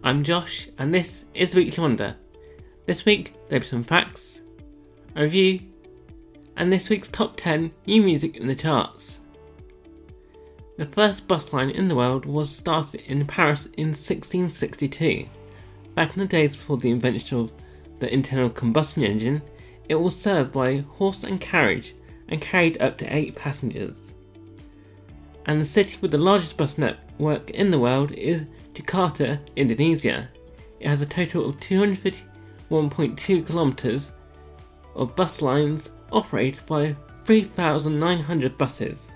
I'm Josh, and this is the Weekly Wonder. This week, there'll be some facts, a review, and this week's top 10 new music in the charts. The first bus line in the world was started in Paris in 1662. Back in the days before the invention of the internal combustion engine, it was served by horse and carriage and carried up to 8 passengers. And the city with the largest bus network in the world is Jakarta, Indonesia. It has a total of 251.2 kilometers of bus lines operated by 3,900 buses.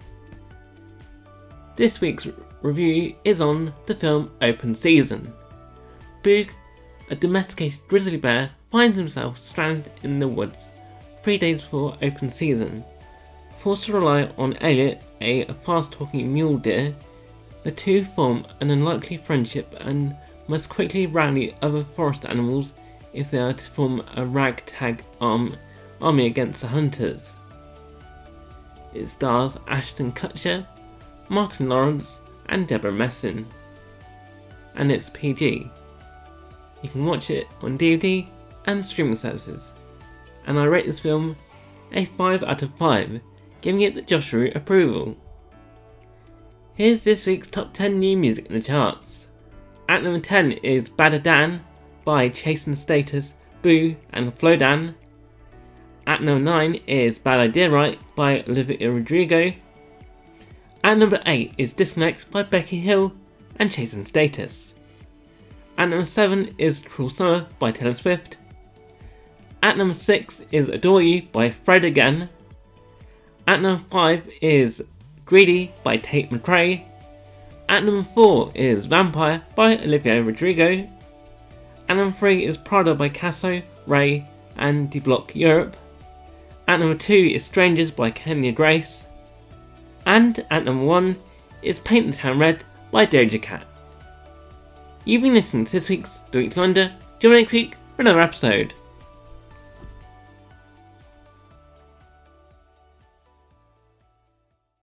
This week's review is on the film Open Season. Boog, a domesticated grizzly bear, finds himself stranded in the woods 3 days before open season. Forced to rely on Elliot, a fast-talking mule deer, the two form an unlikely friendship and must quickly rally other forest animals if they are to form a ragtag army against the hunters. It stars Ashton Kutcher, Martin Lawrence and Deborah Messing. And it's PG. You can watch it on DVD and streaming services. And I rate this film a 5 out of 5, giving it the Josh Root approval. Here's this week's top 10 new music in the charts. At number 10 is Badda Dan by Chase and Status, Boo and Flodan. At number 9 is Bad Idea Right by Olivia Rodrigo. At number 8 is Disconnect by Becky Hill and Chase and Status. At number 7 is Cruel Summer by Taylor Swift. At number 6 is Adore You by Fred again. At number 5 is Greedy by Tate McRae. At number 4 is Vampire by Olivia Rodrigo. At number 3 is Prada by Casso, Ray and D Block Europe. At number 2 is Strangers by Kenya Grace. And at number 1 is Paint the Town Red by Doja Cat. You've been listening to this week's The Weekly Wonder. Join me next week for another episode.